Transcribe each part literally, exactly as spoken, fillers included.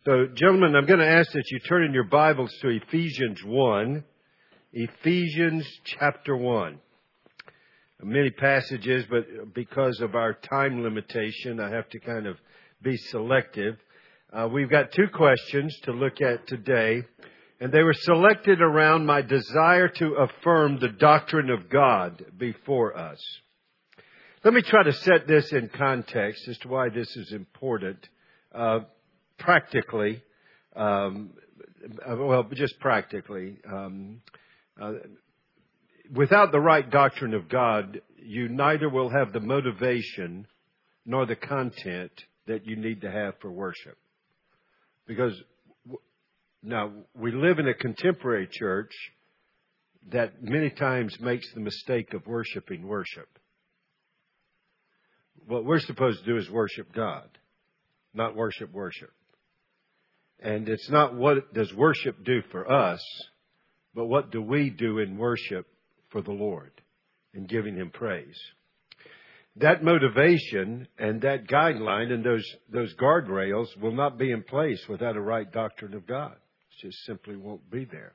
So, gentlemen, I'm going to ask that you turn in your Bibles to Ephesians one. Ephesians chapter one. Many passages, but because of our time limitation, I have to kind of be selective. Uh, we've got two questions to look at today, and they were selected around my desire to affirm the doctrine of God before us. Let me try to set this in context as to why this is important. Uh, practically, um, well, just practically, um, uh, without the right doctrine of God, you neither will have the motivation nor the content that you need to have for worship. Because now we live in a contemporary church that many times makes the mistake of worshiping worship. What we're supposed to do is worship God, not worship worship. And it's not what does worship do for us, but what do we do in worship for the Lord in giving Him praise. That motivation and that guideline and those those guardrails will not be in place without a right doctrine of God. It just simply won't be there.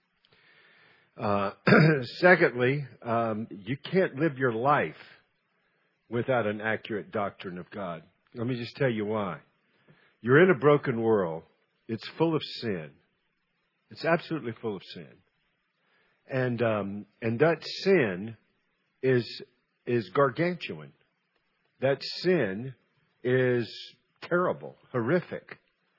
Uh, secondly, um, you can't live your life without an accurate doctrine of God. Let me just tell you why. You're in a broken world. It's full of sin. It's absolutely full of sin. And um, and that sin is is gargantuan. That sin is terrible, horrific.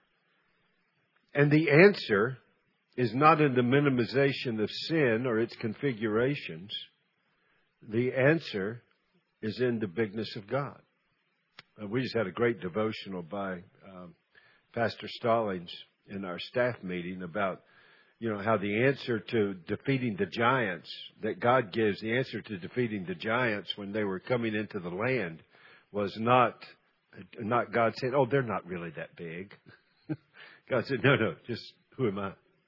And the answer is not in the minimization of sin or its configurations. The answer is in the bigness of God. Uh, we just had a great devotional by um, Pastor Stallings in our staff meeting about, you know, how the answer to defeating the giants that God gives, the answer to defeating the giants when they were coming into the land was not, not God saying, oh, they're not really that big. God said, no, no, just who am I?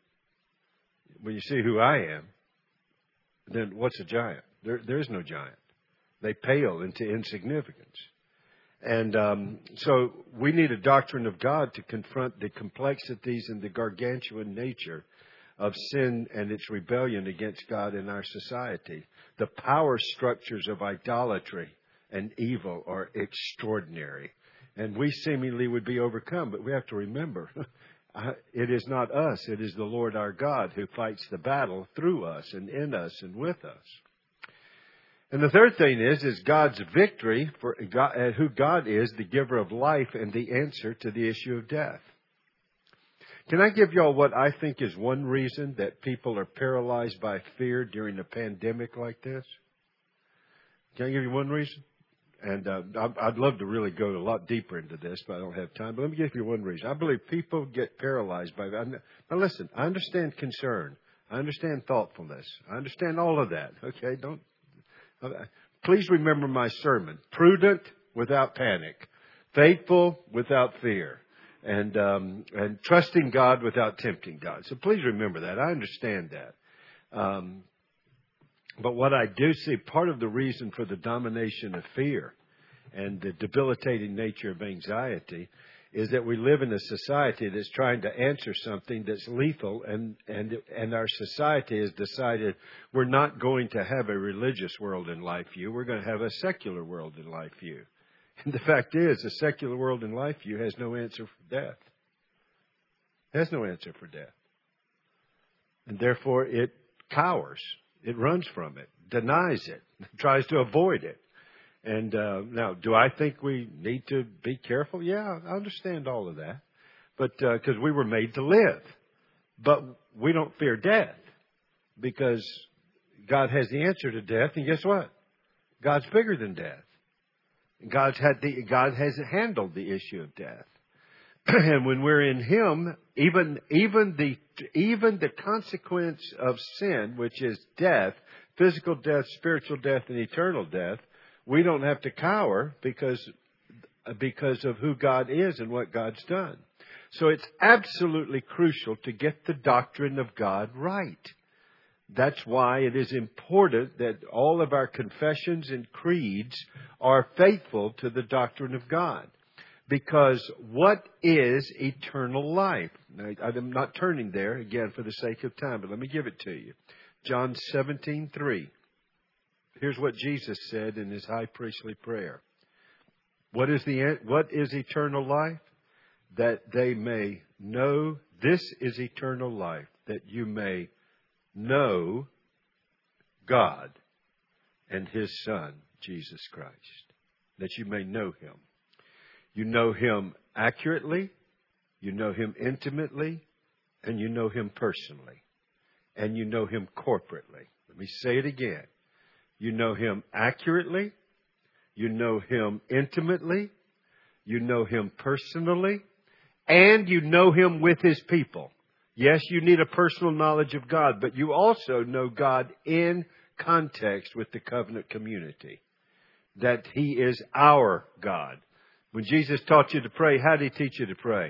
When you see who I am, then what's a giant? There, there is no giant. They pale into insignificance. And um, so we need a doctrine of God to confront the complexities and the gargantuan nature of sin and its rebellion against God in our society. The power structures of idolatry and evil are extraordinary. And we seemingly would be overcome, but we have to remember, it is not us, it is the Lord our God who fights the battle through us and in us and with us. And the third thing is, is God's victory for God, uh, who God is, the giver of life and the answer to the issue of death. Can I give y'all what I think is one reason that people are paralyzed by fear during a pandemic like this? Can I give you one reason? And uh, I'd love to really go a lot deeper into this, but I don't have time. But let me give you one reason. I believe people get paralyzed by that. Now listen, I understand concern. I understand thoughtfulness. I understand all of that. Okay, don't. Please remember my sermon. Prudent without panic. Faithful without fear. And um, and trusting God without tempting God. So please remember that. I understand that. Um, but what I do see, part of the reason for the domination of fear and the debilitating nature of anxiety is that we live in a society that's trying to answer something that's lethal, and, and, and our society has decided we're not going to have a religious world in life view. We're going to have a secular world in life view. And the fact is, a secular world in life view has no answer for death. It has no answer for death. And therefore, it cowers. It runs from it, denies it, tries to avoid it. And uh, now, do I think we need to be careful? Yeah, I understand all of that. But because uh, we were made to live. But we don't fear death because God has the answer to death. And guess what? God's bigger than death. God's had the, God has handled the issue of death. And when we're in Him, even, even, the, even the consequence of sin, which is death, physical death, spiritual death, and eternal death, we don't have to cower because, because of who God is and what God's done. So it's absolutely crucial to get the doctrine of God right. That's why it is important that all of our confessions and creeds are faithful to the doctrine of God. Because what is eternal life? Now, I'm not turning there again for the sake of time, but let me give it to you. John seventeen three. Here's what Jesus said in his high priestly prayer. What is the what is eternal life? That they may know, this is eternal life, that you may know God and His Son, Jesus Christ. That you may know Him. You know Him accurately, you know Him intimately, and you know Him personally. And you know Him corporately. Let me say it again. You know Him accurately, you know Him intimately, you know Him personally, and you know Him with His people. Yes, you need a personal knowledge of God, but you also know God in context with the covenant community. That He is our God. When Jesus taught you to pray, how did He teach you to pray?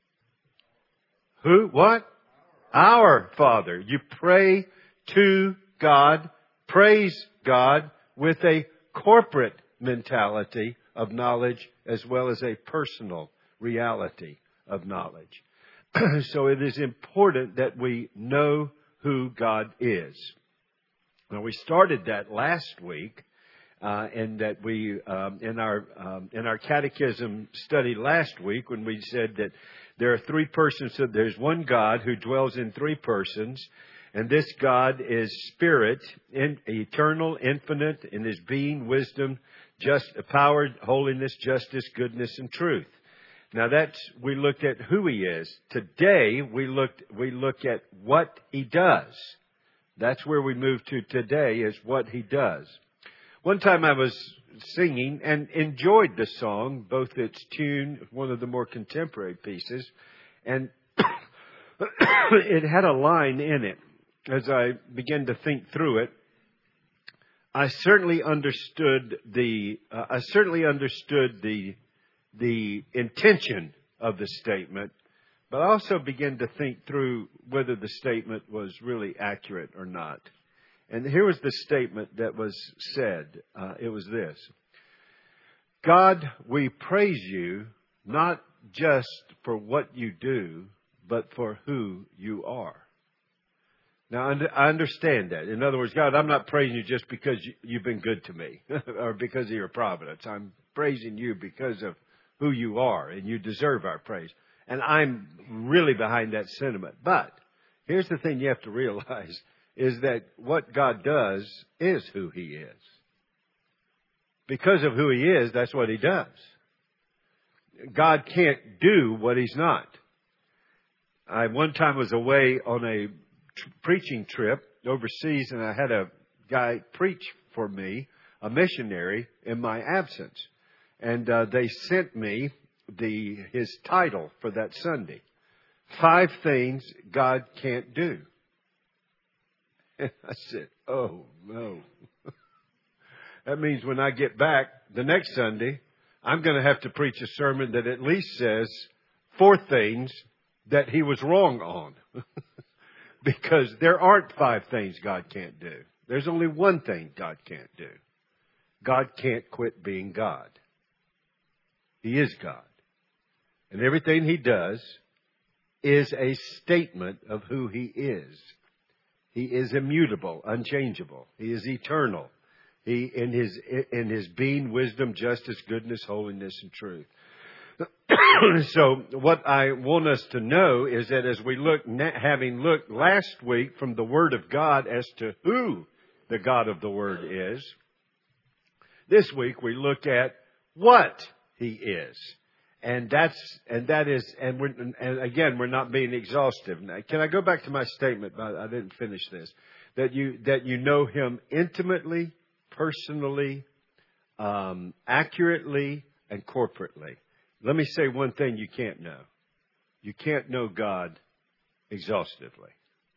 Who? What? Our Father. You pray to God, praise God with a corporate mentality of knowledge as well as a personal reality of knowledge. So it is important that we know who God is. Now, we started that last week. Uh, and that we, um, in our um, in our catechism study last week, when we said that there are three persons, so there's one God who dwells in three persons, and this God is Spirit, in, eternal, infinite in His being, wisdom, just power, holiness, justice, goodness, and truth. Now that's we looked at who He is. Today we looked we look at what He does. That's where we move to today, is what He does. One time I was singing and enjoyed the song, both its tune, one of the more contemporary pieces, and it had a line in it. As I began to think through it, I certainly understood the uh, I certainly understood the the intention of the statement, but I also began to think through whether the statement was really accurate or not. And here was the statement that was said. Uh, it was this. God, we praise you not just for what you do, but for who you are. Now, I understand that. In other words, God, I'm not praising you just because you've been good to me or because of your providence. I'm praising you because of who you are, and you deserve our praise. And I'm really behind that sentiment. But here's the thing you have to realize. Is that what God does is who He is. Because of who He is, that's what He does. God can't do what He's not. I one time was away on a tr- preaching trip overseas, and I had a guy preach for me, a missionary, in my absence. And uh, they sent me the his title for that Sunday. Five Things God Can't Do. And I said, oh, no. That means when I get back the next Sunday, I'm going to have to preach a sermon that at least says four things that He was wrong on. Because there aren't five things God can't do. There's only one thing God can't do. God can't quit being God. He is God. And everything He does is a statement of who He is. He is immutable, unchangeable. He is eternal. He, in his, in his being, wisdom, justice, goodness, holiness, and truth. So what I want us to know is that as we look, having looked last week from the Word of God as to who the God of the Word is, this week we look at what He is. And that's, and that is, and we're, and again, we're not being exhaustive. Now, can I go back to my statement? But I didn't finish this. That you, that you know Him intimately, personally, um, accurately, and corporately. Let me say one thing you can't know. You can't know God exhaustively.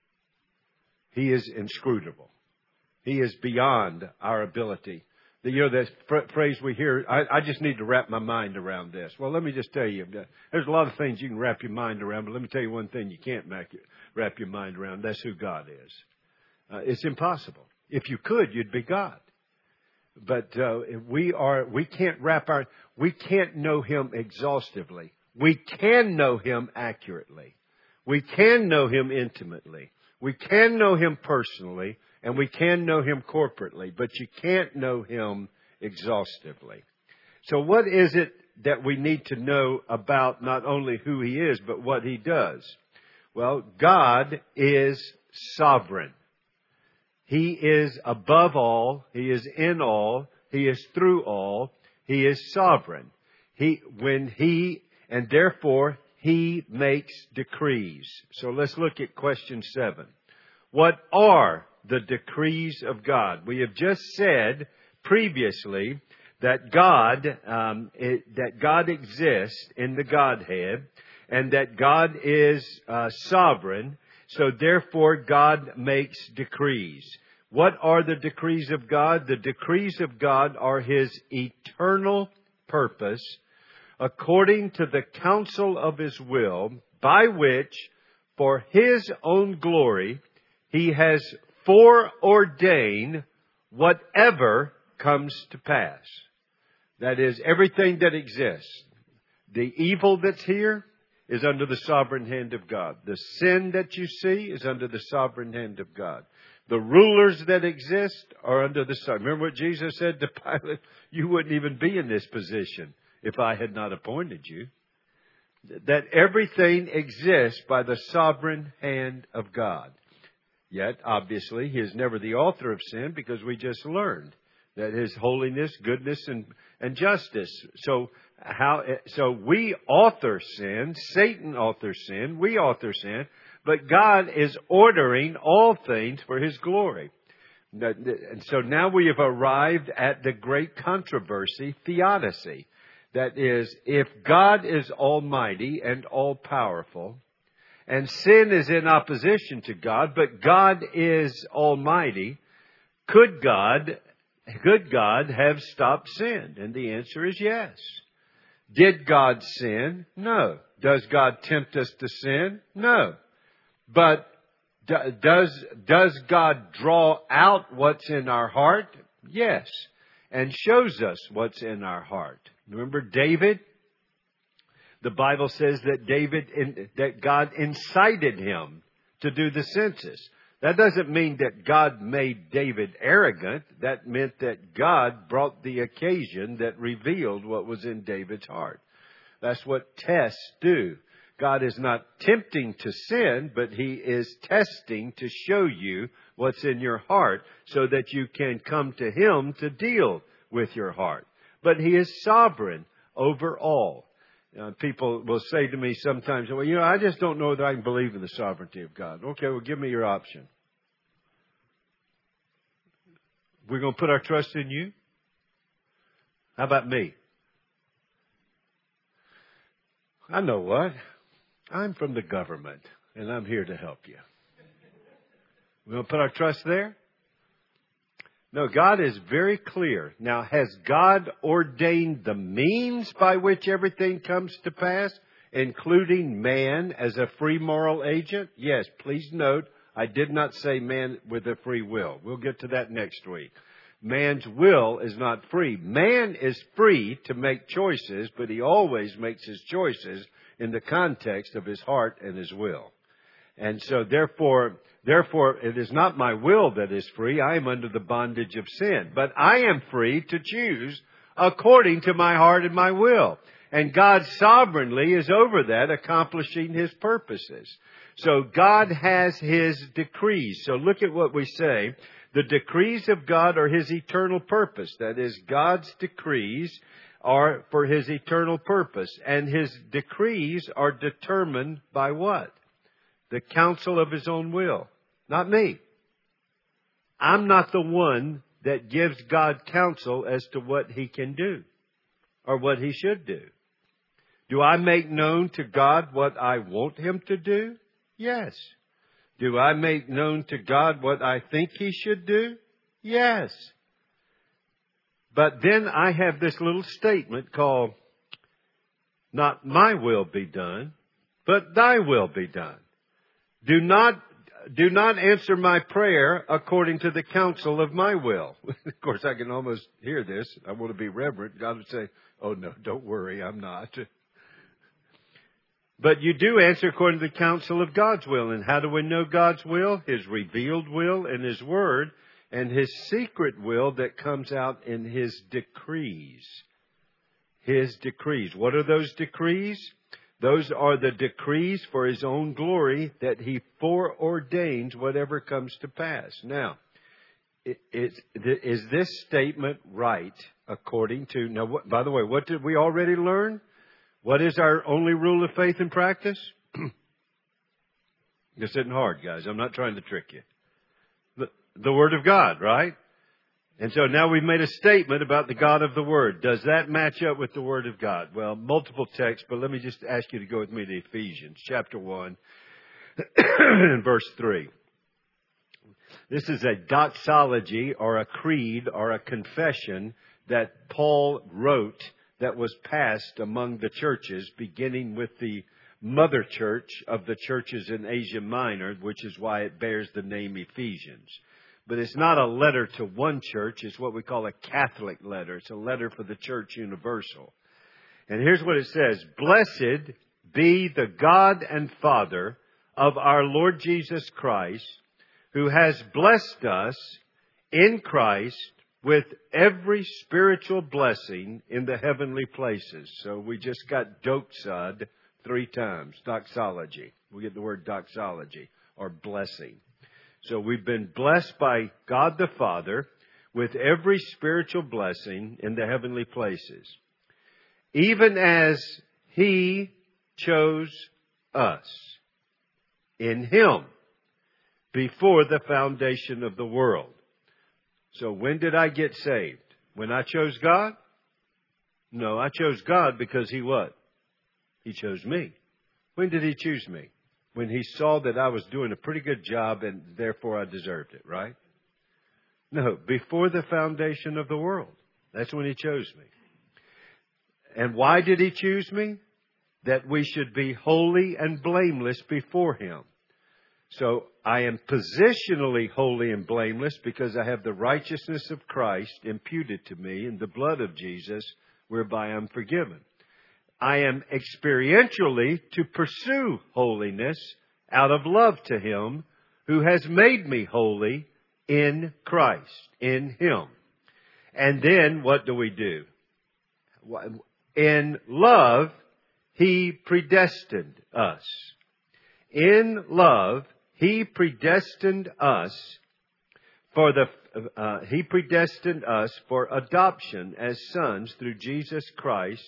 He is inscrutable. He is beyond our ability. The, you know, that phrase we hear, I, I just need to wrap my mind around this. Well, let me just tell you, there's a lot of things you can wrap your mind around, but let me tell you one thing you can't wrap your mind around. That's who God is. Uh, it's impossible. If you could, you'd be God. but uh, we are, we can't wrap our, we can't know Him exhaustively. We can know Him accurately. We can know Him intimately. We can know Him personally, and we can know Him corporately, but you can't know Him exhaustively. So what is it that we need to know about not only who He is, but what He does? Well, God is sovereign. He is above all. He is in all. He is through all. He is sovereign. He, when He, and therefore He makes decrees. So let's look at question seven. What are the decrees of God? We have just said previously that God, um, it, that God exists in the Godhead, and that God is uh, sovereign. So therefore, God makes decrees. What are the decrees of God? The decrees of God are His eternal purpose, according to the counsel of His will, by which, for His own glory, He has foreordained whatever comes to pass. That is, everything that exists. The evil that's here is under the sovereign hand of God. The sin that you see is under the sovereign hand of God. The rulers that exist are under the sovereign. Remember what Jesus said to Pilate? You wouldn't even be in this position if I had not appointed you. That everything exists by the sovereign hand of God. Yet, obviously, He is never the author of sin, because we just learned that His holiness, goodness, and, and justice. So how? So we author sin. Satan authors sin. We author sin. But God is ordering all things for His glory. And so now we have arrived at the great controversy, theodicy. That is, if God is almighty and all-powerful, and sin is in opposition to God, but God is almighty, could God... Could God have stopped sin? And the answer is yes. Did God sin? No. Does God tempt us to sin? No. But does, does God draw out what's in our heart? Yes. And shows us what's in our heart. Remember David? The Bible says that David, that God incited him to do the census. That doesn't mean that God made David arrogant. That meant that God brought the occasion that revealed what was in David's heart. That's what tests do. God is not tempting to sin, but He is testing to show you what's in your heart so that you can come to Him to deal with your heart. But He is sovereign over all. Uh, people will say to me sometimes, well, you know, I just don't know that I can believe in the sovereignty of God. Okay, well, give me your option. We're going to put our trust in you? How about me? I know what. I'm from the government, and I'm here to help you. We're going to put our trust there? No, God is very clear. Now, has God ordained the means by which everything comes to pass, including man as a free moral agent? Yes, please note, I did not say man with a free will. We'll get to that next week. Man's will is not free. Man is free to make choices, but he always makes his choices in the context of his heart and his will. And so therefore, therefore, it is not my will that is free. I am under the bondage of sin. But I am free to choose according to my heart and my will. And God sovereignly is over that, accomplishing His purposes. So God has His decrees. So look at what we say. The decrees of God are His eternal purpose. That is, God's decrees are for His eternal purpose. And His decrees are determined by what? The counsel of His own will. Not me. I'm not the one that gives God counsel as to what He can do or what He should do. Do I make known to God what I want Him to do? Yes. Do I make known to God what I think He should do? Yes. But then I have this little statement called, not my will be done, but Thy will be done. Do not, do not answer my prayer according to the counsel of my will. Of course, I can almost hear this. I want to be reverent. God would say, oh, no, don't worry, I'm not. But you do answer according to the counsel of God's will. And how do we know God's will? His revealed will in His Word, and His secret will that comes out in His decrees. His decrees. What are those decrees? Those are the decrees for His own glory, that He foreordains whatever comes to pass. Now, is, is this statement right according to... Now, what, by the way, what did we already learn? What is our only rule of faith and practice? This isn't hard, guys. I'm not trying to trick you. The, the Word of God, right? And so now we've made a statement about the God of the Word. Does that match up with the Word of God? Well, multiple texts, but let me just ask you to go with me to Ephesians chapter one and verse three. This is a doxology or a creed or a confession that Paul wrote that was passed among the churches, beginning with the mother church of the churches in Asia Minor, which is why it bears the name Ephesians. But it's not a letter to one church. It's what we call a Catholic letter. It's a letter for the church universal. And here's what it says. Blessed be the God and Father of our Lord Jesus Christ, who has blessed us in Christ with every spiritual blessing in the heavenly places. So we just got doxad three times. Doxology. We get the word doxology, or blessing. So we've been blessed by God the Father with every spiritual blessing in the heavenly places, even as He chose us in Him before the foundation of the world. So when did I get saved? When I chose God? No, I chose God because He what? He chose me. When did He choose me? When He saw that I was doing a pretty good job and therefore I deserved it, right? No, before the foundation of the world. That's when He chose me. And why did He choose me? That we should be holy and blameless before Him. So I am positionally holy and blameless because I have the righteousness of Christ imputed to me in the blood of Jesus, whereby I'm forgiven. I am experientially to pursue holiness out of love to Him who has made me holy in Christ, in Him. And then what do we do? In love, He predestined us. In love, He predestined us for the uh, He predestined us for adoption as sons through Jesus Christ,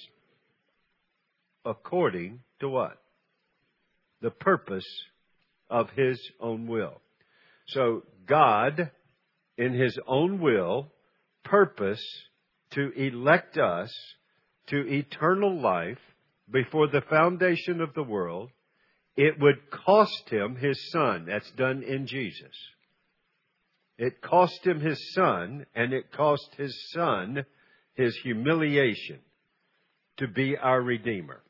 according to what? The purpose of His own will. So God, in His own will, purposed to elect us to eternal life before the foundation of the world. It would cost Him His Son. That's done in Jesus. It cost Him His Son, and it cost His Son His humiliation to be our Redeemer.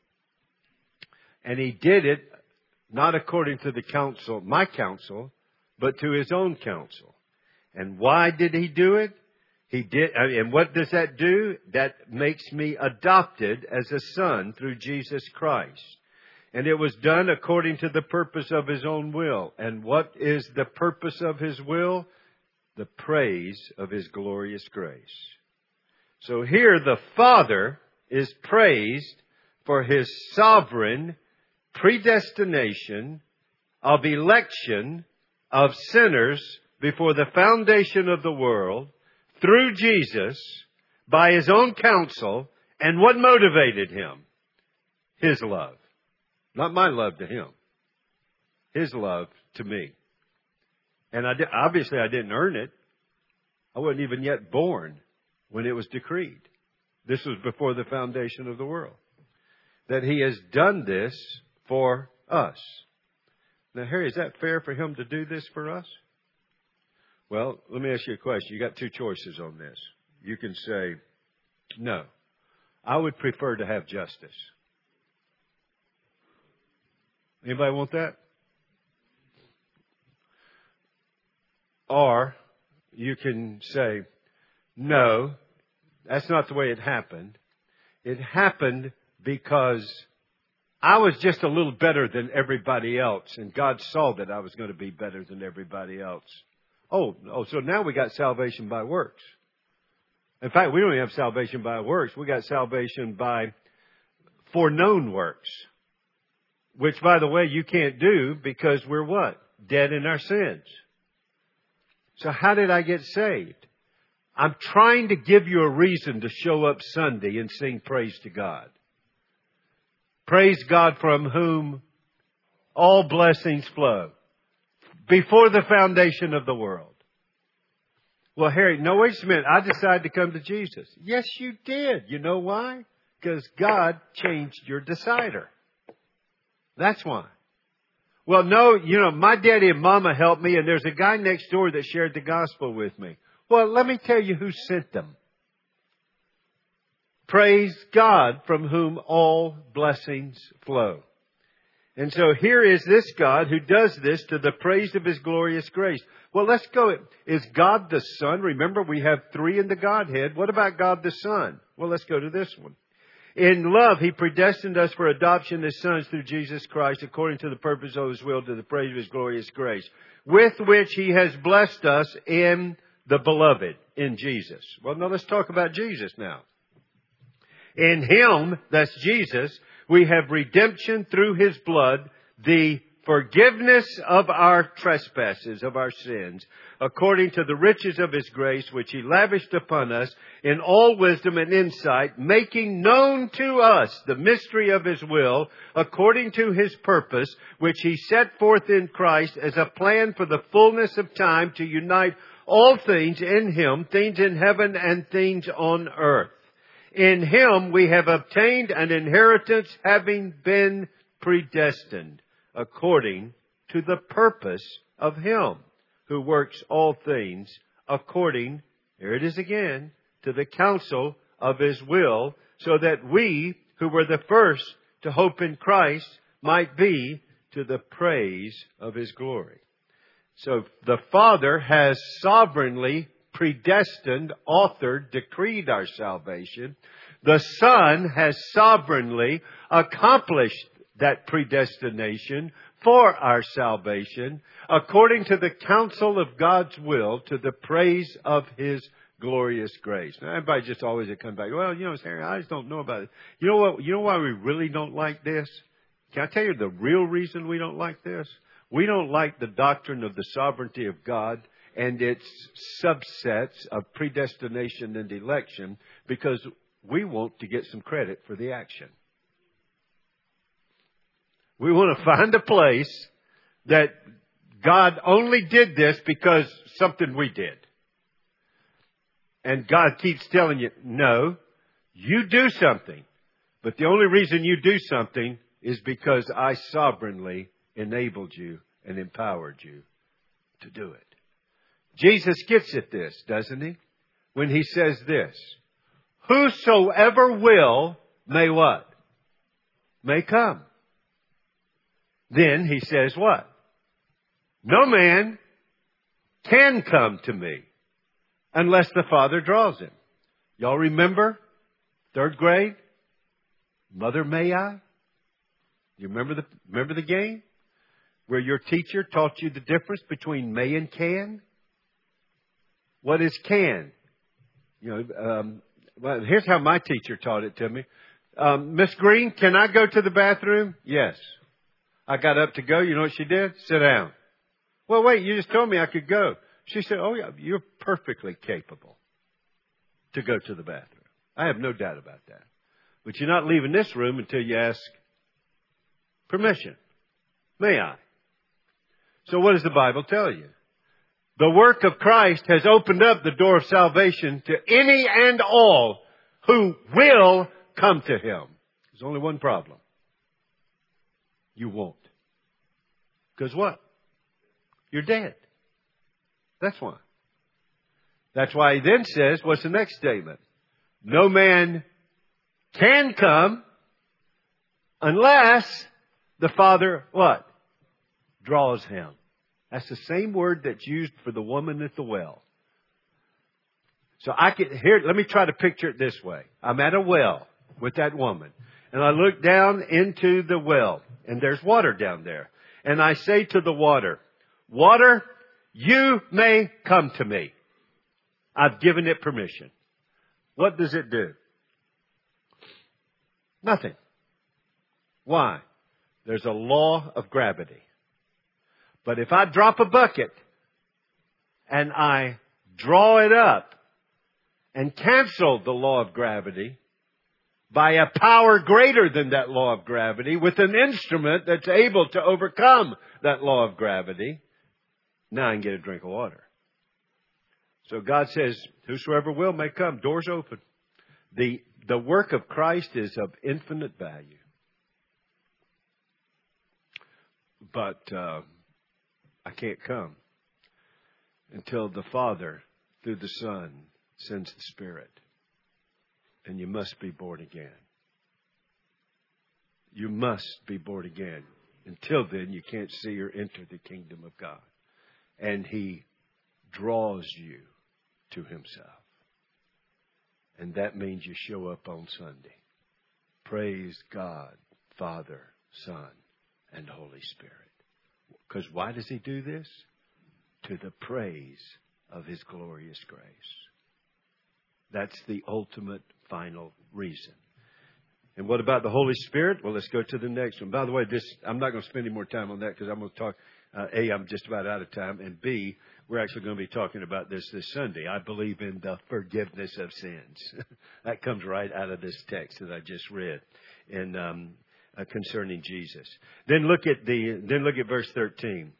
And He did it not according to the counsel, my counsel, but to His own counsel. And why did He do it? He did, and what does that do? That makes me adopted as a son through Jesus Christ. And it was done according to the purpose of His own will. And what is the purpose of His will? The praise of His glorious grace. So here the Father is praised for His sovereign predestination of election of sinners before the foundation of the world through Jesus by His own counsel. And what motivated Him? His love. Not my love to Him. His love to me. And I did, obviously I didn't earn it. I wasn't even yet born when it was decreed. This was before the foundation of the world. That He has done this for us. Now, Harry, is that fair for Him to do this for us? Well, let me ask you a question. You got two choices on this. You can say, no, I would prefer to have justice. Anybody want that? Or you can say, no, that's not the way it happened. It happened because I was just a little better than everybody else, and God saw that I was going to be better than everybody else. Oh, oh, so now we got salvation by works. In fact, we don't even have salvation by works. We got salvation by foreknown works, which, by the way, you can't do because we're what? Dead in our sins. So how did I get saved? I'm trying to give you a reason to show up Sunday and sing praise to God. Praise God from whom all blessings flow. Before the foundation of the world. Well, Harry, no, wait a minute. I decided to come to Jesus. Yes, you did. You know why? Because God changed your decider. That's why. Well, no, you know, my daddy and mama helped me, and there's a guy next door that shared the gospel with me. Well, let me tell you who sent them. Praise God from whom all blessings flow. And so here is this God who does this to the praise of His glorious grace. Well, let's go. Is God the Son? Remember, we have three in the Godhead. What about God the Son? Well, let's go to this one. In love, He predestined us for adoption as sons through Jesus Christ, according to the purpose of His will, to the praise of His glorious grace, with which He has blessed us in the Beloved, in Jesus. Well, now let's talk about Jesus now. In Him, that's Jesus, we have redemption through His blood, the forgiveness of our trespasses, of our sins, according to the riches of His grace, which He lavished upon us in all wisdom and insight, making known to us the mystery of His will, according to His purpose, which He set forth in Christ as a plan for the fullness of time to unite all things in Him, things in heaven and things on earth. In Him we have obtained an inheritance, having been predestined according to the purpose of Him who works all things according, here it is again, to the counsel of His will, so that we who were the first to hope in Christ might be to the praise of His glory. So the Father has sovereignly predestined, authored, decreed our salvation. The Son has sovereignly accomplished that predestination for our salvation, according to the counsel of God's will, to the praise of His glorious grace. Now, everybody just always comes back, well, you know, Harry, I just don't know about it. You know what? You know why we really don't like this? Can I tell you the real reason we don't like this? We don't like the doctrine of the sovereignty of God and its subsets of predestination and election because we want to get some credit for the action. We want to find a place that God only did this because something we did. And God keeps telling you, no, you do something. But the only reason you do something is because I sovereignly enabled you and empowered you to do it. Jesus gets at this, doesn't He? When He says this, whosoever will may what? May come. Then He says what? No man can come to me unless the Father draws him. Y'all remember third grade? Mother, may I? You remember the remember the game where your teacher taught you the difference between may and can? What is can? You know, um, well, here's how my teacher taught it to me. Um, Miss Green, can I go to the bathroom? Yes. I got up to go. You know what she did? Sit down. Well, wait, you just told me I could go. She said, oh, yeah, you're perfectly capable to go to the bathroom. I have no doubt about that. But you're not leaving this room until you ask permission. May I? So what does the Bible tell you? The work of Christ has opened up the door of salvation to any and all who will come to Him. There's only one problem. You won't. Because what? You're dead. That's why. That's why He then says, what's the next statement? No man can come unless the Father, what? Draws him. That's the same word that's used for the woman at the well. So I can, here, let me try to picture it this way. I'm at a well with that woman. And I look down into the well. And there's water down there. And I say to the water, water, you may come to me. I've given it permission. What does it do? Nothing. Why? There's a law of gravity. But if I drop a bucket and I draw it up and cancel the law of gravity by a power greater than that law of gravity with an instrument that's able to overcome that law of gravity, now I can get a drink of water. So God says, whosoever will may come. Doors open. The, the work of Christ is of infinite value. But uh, I can't come until the Father, through the Son, sends the Spirit. And you must be born again. You must be born again. Until then, you can't see or enter the kingdom of God. And He draws you to Himself. And that means you show up on Sunday. Praise God, Father, Son, and Holy Spirit. Because why does He do this? To the praise of His glorious grace. That's the ultimate final reason. And what about the Holy Spirit? Well, let's go to the next one. By the way, this I'm not going to spend any more time on that because I'm going to talk. Uh, A, I'm just about out of time. And B, we're actually going to be talking about this this Sunday. I believe in the forgiveness of sins. That comes right out of this text that I just read in um, uh, concerning Jesus. Then look at the then look at verse thirteen.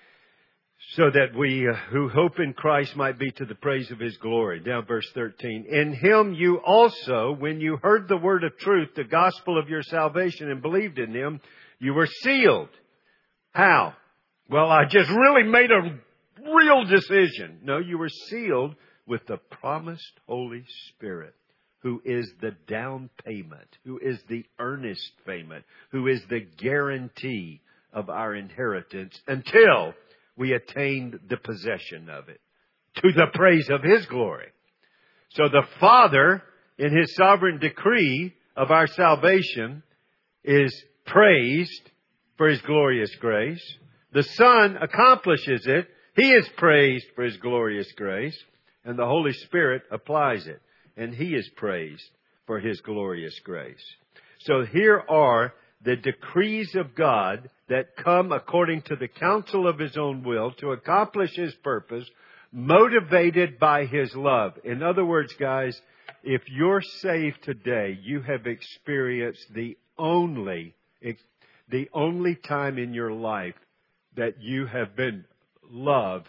So that we uh, who hope in Christ might be to the praise of His glory. Down verse thirteen. In Him you also, when you heard the word of truth, the gospel of your salvation, and believed in Him, you were sealed. How? Well, I just really made a real decision. No, you were sealed with the promised Holy Spirit, who is the down payment, who is the earnest payment, who is the guarantee of our inheritance until we attained the possession of it, to the praise of His glory. So the Father, in His sovereign decree of our salvation, is praised for His glorious grace. The Son accomplishes it. He is praised for His glorious grace. And the Holy Spirit applies it. And He is praised for His glorious grace. So here are the decrees of God that come according to the counsel of His own will to accomplish His purpose, motivated by His love. In other words, guys, if you're saved today, you have experienced the only, the only time in your life that you have been loved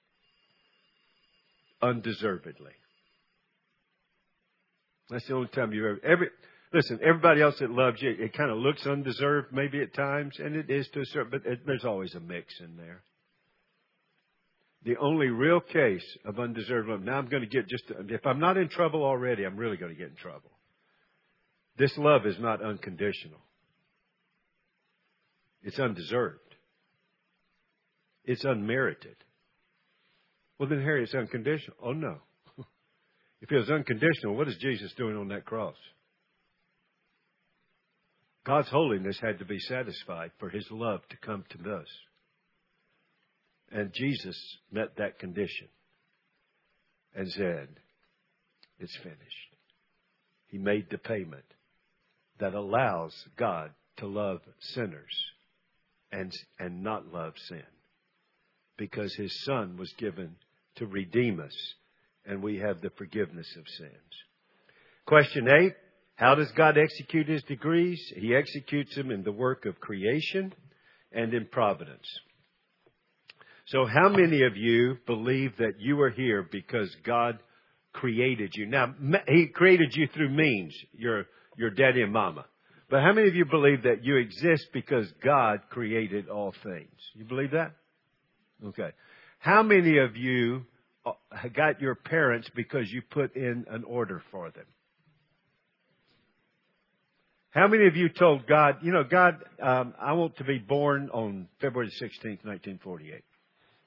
undeservedly. That's the only time you've ever... Every, listen, everybody else that loves you, it kind of looks undeserved maybe at times, and it is to a certain... But it, there's always a mix in there. The only real case of undeserved love... Now I'm going to get just... If I'm not in trouble already, I'm really going to get in trouble. This love is not unconditional. It's undeserved. It's unmerited. Well, then, Harry, it's unconditional. Oh, no. If it was unconditional, what is Jesus doing on that cross? God's holiness had to be satisfied for His love to come to us. And Jesus met that condition and said, it's finished. He made the payment that allows God to love sinners and, and not love sin. Because His Son was given to redeem us, and we have the forgiveness of sins. Question eight, how does God execute His decrees? He executes them in the work of creation and in providence. So how many of you believe that you are here because God created you? Now, He created you through means, your, your daddy and mama. But how many of you believe that you exist because God created all things? You believe that? Okay. How many of you got your parents because you put in an order for them? How many of you told God, you know, God, um, I want to be born on February sixteenth, nineteen forty-eight?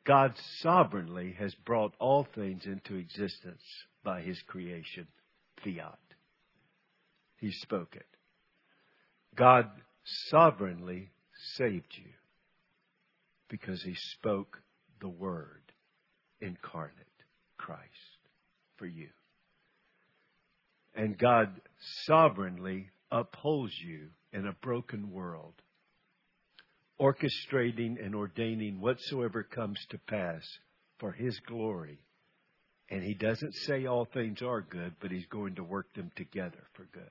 God sovereignly has brought all things into existence by His creation, fiat. He spoke it. God sovereignly saved you because He spoke the Word incarnate, Christ, for you. And God sovereignly upholds you in a broken world, orchestrating and ordaining whatsoever comes to pass for His glory. And He doesn't say all things are good, but He's going to work them together for good.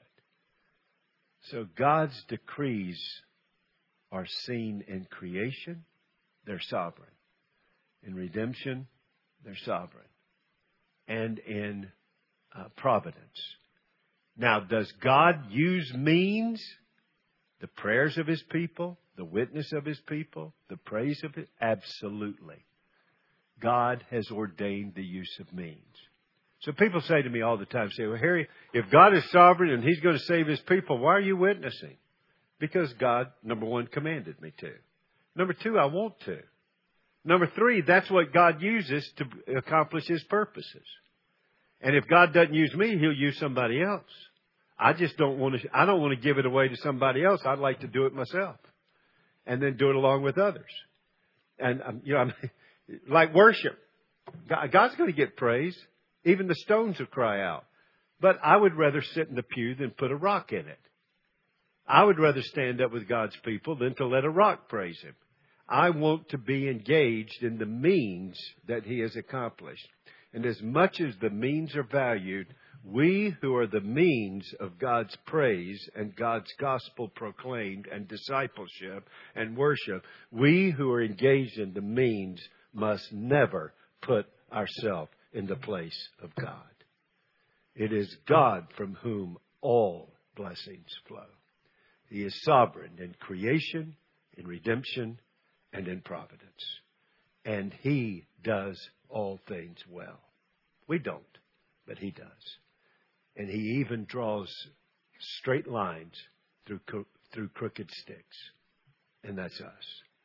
So God's decrees are seen in creation. They're sovereign. In redemption, they're sovereign. And in uh, providence. Now, does God use means? The prayers of His people? The witness of His people? The praise of it? Absolutely. God has ordained the use of means. So people say to me all the time, say, well, Harry, if God is sovereign and He's going to save His people, why are you witnessing? Because God, number one, commanded me to. Number two, I want to. Number three, that's what God uses to accomplish His purposes. And if God doesn't use me, He'll use somebody else. I just don't want to, I don't want to give it away to somebody else. I'd like to do it myself. And then do it along with others. And, um, you know, I'm, like worship. God, God's going to get praise. Even the stones will cry out. But I would rather sit in the pew than put a rock in it. I would rather stand up with God's people than to let a rock praise Him. I want to be engaged in the means that He has accomplished. And as much as the means are valued, we who are the means of God's praise and God's gospel proclaimed and discipleship and worship, we who are engaged in the means must never put ourselves in the place of God. It is God from whom all blessings flow. He is sovereign in creation, in redemption, and in providence. And He does all things well. We don't, but He does. And He even draws straight lines through through crooked sticks. And that's us.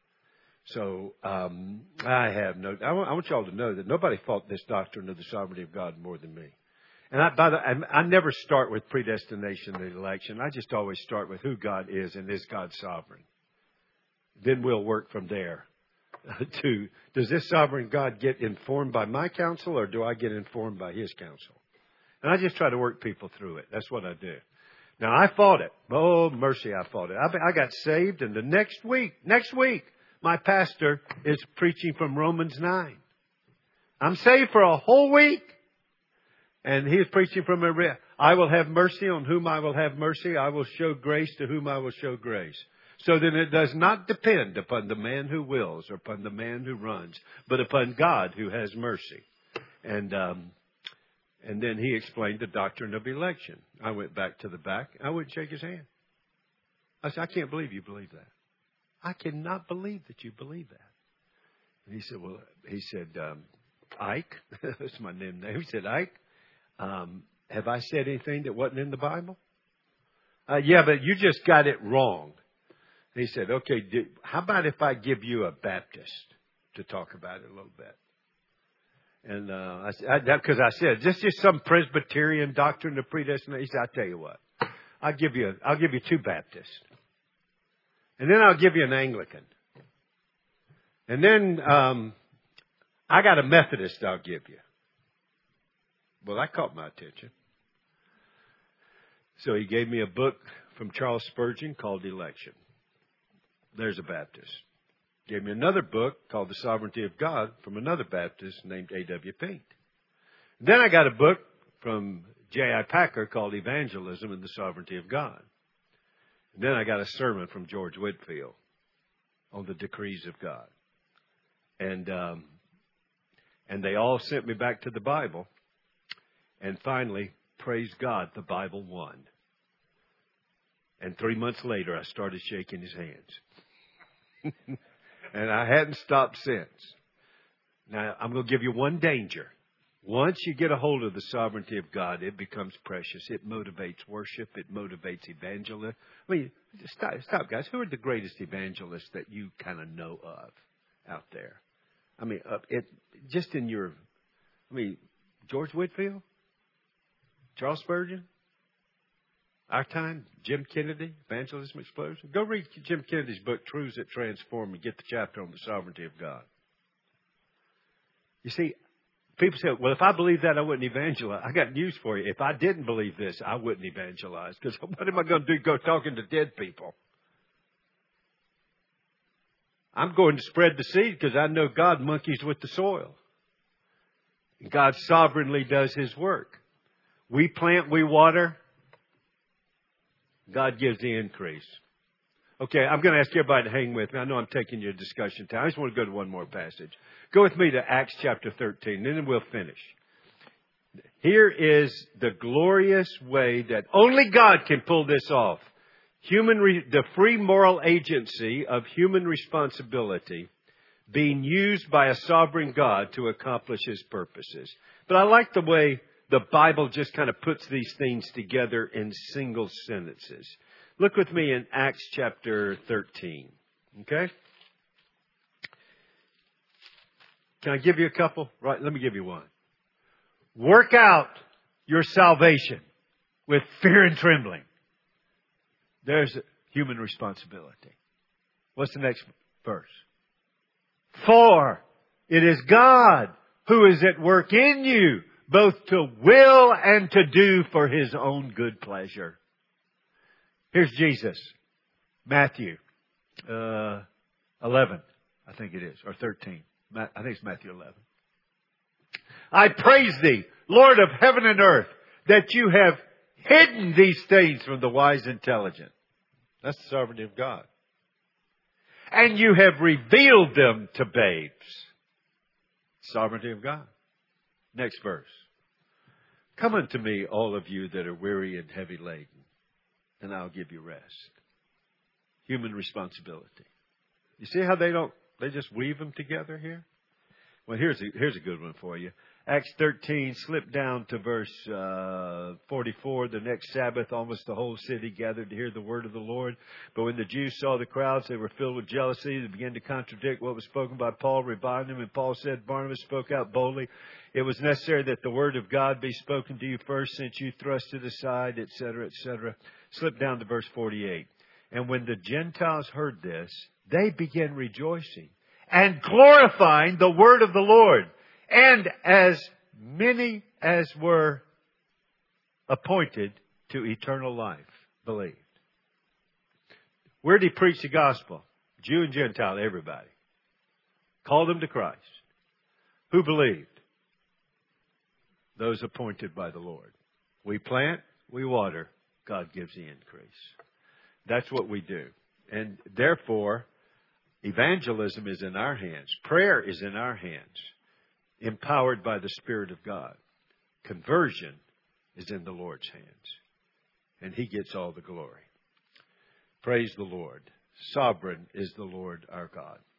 So um, I have no. I want, I want you all to know that nobody fought this doctrine of the sovereignty of God more than me. And I, by the, I, I never start with predestination and election. I just always start with who God is and is God sovereign. Then we'll work from there. To does this sovereign God get informed by my counsel, or do I get informed by His counsel? And I just try to work people through it. That's what I do. Now I fought it. Oh mercy, I fought it. I, I got saved, and the next week, next week. My pastor is preaching from Romans nine. I'm saved for a whole week. And he is preaching from a, I will have mercy on whom I will have mercy. I will show grace to whom I will show grace. So then it does not depend upon the man who wills or upon the man who runs, but upon God who has mercy. And, um, and then he explained the doctrine of election. I went back to the back. I wouldn't shake his hand. I said, I can't believe you believe that. I cannot believe that you believe that. And he said, well, he said, um, Ike, that's my name. He said, Ike, um, have I said anything that wasn't in the Bible? Uh, yeah, but you just got it wrong. And he said, okay, do, how about if I give you a Baptist to talk about it a little bit? And uh, I said, because I, I said, this is some Presbyterian doctrine of predestination. He said, I'll tell you what, I'll give you, I'll give you two Baptists. And then I'll give you an Anglican. And then um, I got a Methodist I'll give you. Well, that caught my attention. So he gave me a book from Charles Spurgeon called Election. There's a Baptist. Gave me another book called The Sovereignty of God from another Baptist named A W Pink. Then I got a book from J I Packer called Evangelism and the Sovereignty of God. And then I got a sermon from George Whitefield on the decrees of God. And um, and they all sent me back to the Bible. And finally, praise God, the Bible won. And three months later, I started shaking his hands. And I hadn't stopped since. Now, I'm going to give you one danger. Once you get a hold of the sovereignty of God, it becomes precious. It motivates worship. It motivates evangelism. I mean, stop, stop, guys. Who are the greatest evangelists that you kind of know of out there? I mean, uh, it just in your, I mean, George Whitefield, Charles Spurgeon, our time, Jim Kennedy, Evangelism Explosion. Go read Jim Kennedy's book, Truths That Transform, and get the chapter on the sovereignty of God. You see, people say, well, if I believe that, I wouldn't evangelize. I got news for you. If I didn't believe this, I wouldn't evangelize. Because what am I going to do? Go talking to dead people? I'm going to spread the seed because I know God monkeys with the soil. God sovereignly does His work. We plant, we water. God gives the increase. Okay, I'm going to ask everybody to hang with me. I know I'm taking your discussion time. I just want to go to one more passage. Go with me to Acts chapter thirteen, and then we'll finish. Here is the glorious way that only God can pull this off. Human, re- the free moral agency of human responsibility being used by a sovereign God to accomplish His purposes. But I like the way the Bible just kind of puts these things together in single sentences. Look with me in Acts chapter thirteen. Okay? Can I give you a couple? Right, let me give you one. Work out your salvation with fear and trembling. There's human responsibility. What's the next verse? For it is God who is at work in you, both to will and to do for His own good pleasure. Here's Jesus. Matthew uh, eleven, I think it is, or thirteen. I think it's Matthew eleven. I praise Thee, Lord of heaven and earth, that You have hidden these things from the wise and intelligent. That's the sovereignty of God. And You have revealed them to babes. Sovereignty of God. Next verse. Come unto me, all of you that are weary and heavy laden, and I'll give you rest. Human responsibility. You see how they don't, they just weave them together here? Well, here's a, here's a good one for you. Acts thirteen, slip down to verse uh, forty-four. The next Sabbath, almost the whole city gathered to hear the word of the Lord. But when the Jews saw the crowds, they were filled with jealousy. They began to contradict what was spoken by Paul, reviled him. And Paul said, Barnabas spoke out boldly. It was necessary that the word of God be spoken to you first, since you thrust it aside, et cetera, et cetera. Slip down to verse forty-eight. And when the Gentiles heard this, they began rejoicing and glorifying the word of the Lord. And as many as were appointed to eternal life believed. Where did He preach the gospel? Jew and Gentile, everybody. Called them to Christ. Who believed? Those appointed by the Lord. We plant, we water, God gives the increase. That's what we do. And therefore, evangelism is in our hands. Prayer is in our hands. Empowered by the Spirit of God. Conversion is in the Lord's hands. And He gets all the glory. Praise the Lord. Sovereign is the Lord our God.